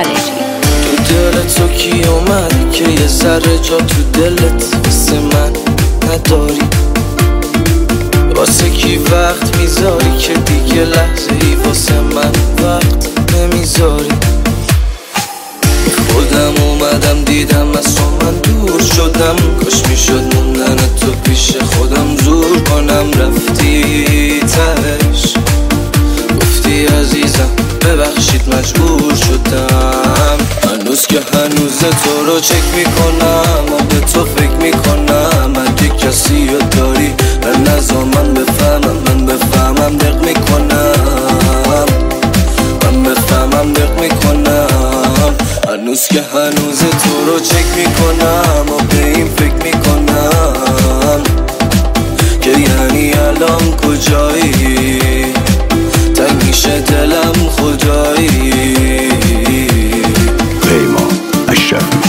خارجی. تو دلت تو کی اومد که یه ذره جا تو دلت واسه من نداری؟ واسه کی وقت میذاری که دیگه لحظه ای واسه من وقت نمیذاری؟ خودم اومدم دیدم از تو من دور شدم، کاش میشد موندن تو پیش خودم زور کنم. رفتی تهش گفتی عزیزم ببخشید مجبور شدم. هنوز که هنوز تو رو چک میکنم و به تو فکر میکنم. اگه کسی رو داری نذار من بفهمم، من بفهمم دق میکنم، من بفهمم دق میکنم. هنوز که هنوز تو رو چک میکنم و به این فکر میکنم که یعنی الان کجایی؟ تنگ میشه دلم خدایی. پیمان اشرفی.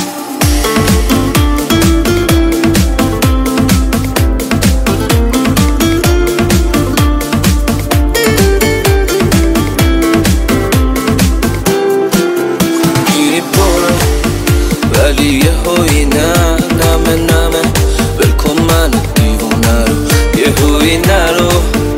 ولی یه هایی نمه بلکن من دیوونه رو، یه هایی نرو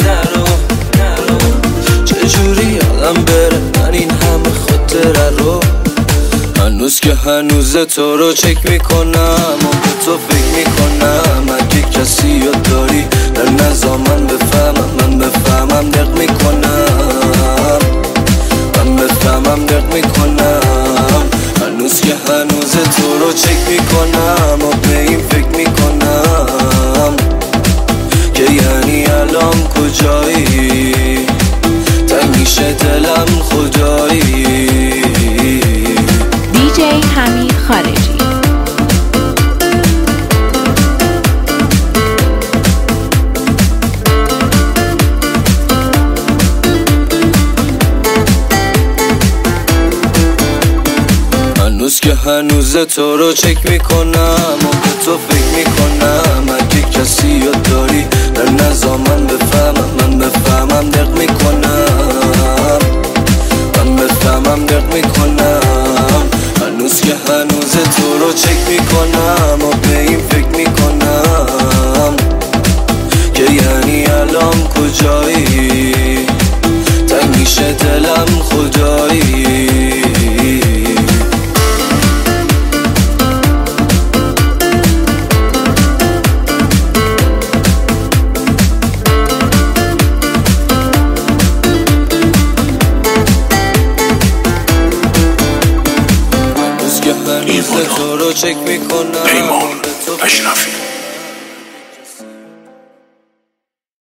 چجوری یادم بره من این همه خاطره رو. هنوز که هنوز تو رو چک میکنم و به تو فکر میکنم. اگه کسی رو داری در نذار من بفهمم، من بفهمم دق میکنم، من بفهمم دق میکنم. هنوز که هنوز تو رو چک میکنم و به این فکر میکنم که یعنی الان کجایی؟ تنگ میشه دلم خدایی. دیجی حمید خارجی. هنوز که هنوز تو رو چک میکنم و به تو فکر میکنم. اگه کسی رو داری در نذار من بفهمم، من بفهمم دق میکنم، من بفهمم دق میکنم. هنوز که هنوز تو رو چک میکنم و به این فکر میکنم که یعنی الان کجایی؟ تنگ میشه دلم خدایی. تو رو چک میکنم. پیمان اشرفی.